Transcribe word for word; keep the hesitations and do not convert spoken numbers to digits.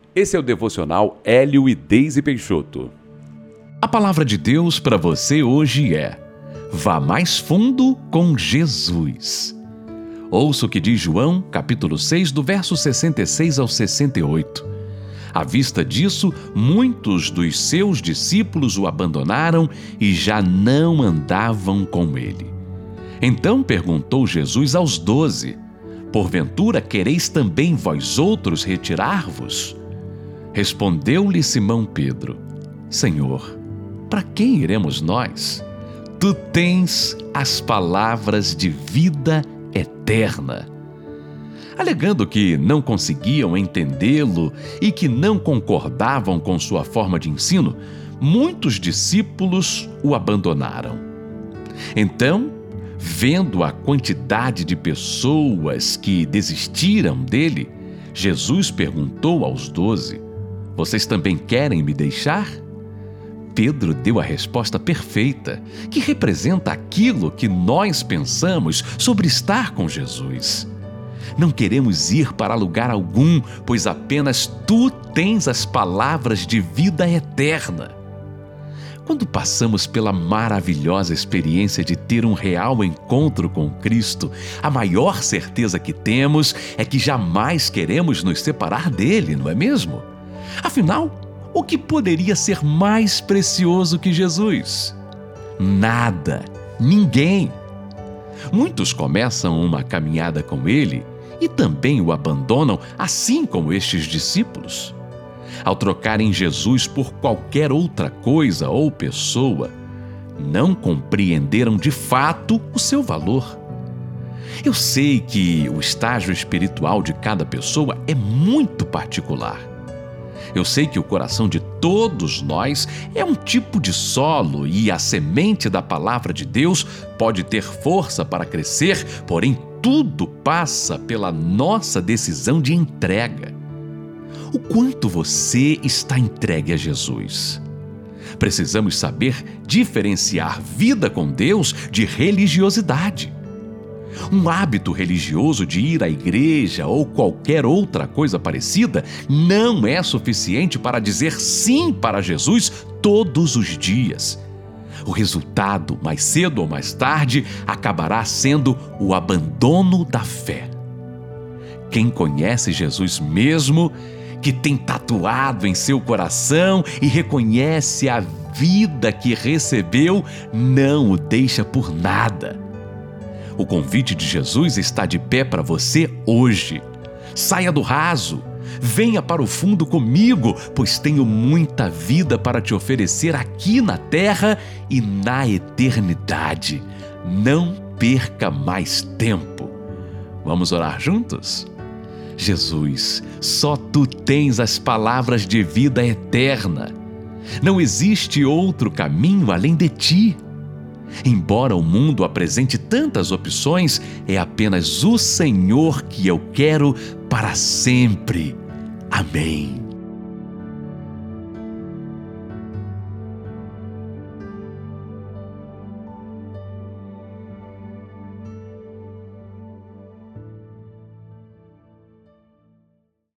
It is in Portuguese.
Esse é o devocional Hélio e Deise Peixoto. A palavra de Deus para você hoje é: vá mais fundo com Jesus. Ouça o que diz João, capítulo seis, do verso sessenta e seis ao sessenta e oito. À vista disso, muitos dos seus discípulos o abandonaram e já não andavam com ele. Então perguntou Jesus aos doze: porventura quereis também vós outros retirar-vos? Respondeu-lhe Simão Pedro: Senhor, para quem iremos nós? Tu tens as palavras de vida eterna. Alegando que não conseguiam entendê-lo e que não concordavam com sua forma de ensino, muitos discípulos o abandonaram. Então, vendo a quantidade de pessoas que desistiram dele, Jesus perguntou aos doze: vocês também querem me deixar? Pedro deu a resposta perfeita, que representa aquilo que nós pensamos sobre estar com Jesus. Não queremos ir para lugar algum, pois apenas tu tens as palavras de vida eterna. Quando passamos pela maravilhosa experiência de ter um real encontro com Cristo, a maior certeza que temos é que jamais queremos nos separar dele, não é mesmo? Afinal, o que poderia ser mais precioso que Jesus? Nada, ninguém. Muitos começam uma caminhada com ele e também o abandonam, assim como estes discípulos. Ao trocarem Jesus por qualquer outra coisa ou pessoa, não compreenderam de fato o seu valor. Eu sei que o estágio espiritual de cada pessoa é muito particular. Eu sei que o coração de todos nós é um tipo de solo e a semente da palavra de Deus pode ter força para crescer, porém tudo passa pela nossa decisão de entrega. O quanto você está entregue a Jesus? Precisamos saber diferenciar vida com Deus de religiosidade. Um hábito religioso de ir à igreja ou qualquer outra coisa parecida não é suficiente para dizer sim para Jesus todos os dias. O resultado, mais cedo ou mais tarde, acabará sendo o abandono da fé. Quem conhece Jesus mesmo, que tem tatuado em seu coração e reconhece a vida que recebeu, não o deixa por nada. O convite de Jesus está de pé para você hoje. Saia do raso, venha para o fundo comigo, pois tenho muita vida para te oferecer aqui na terra e na eternidade. Não perca mais tempo. Vamos orar juntos? Jesus, só tu tens as palavras de vida eterna. Não existe outro caminho além de ti. Embora o mundo apresente tantas opções, é apenas o Senhor que eu quero para sempre. Amém.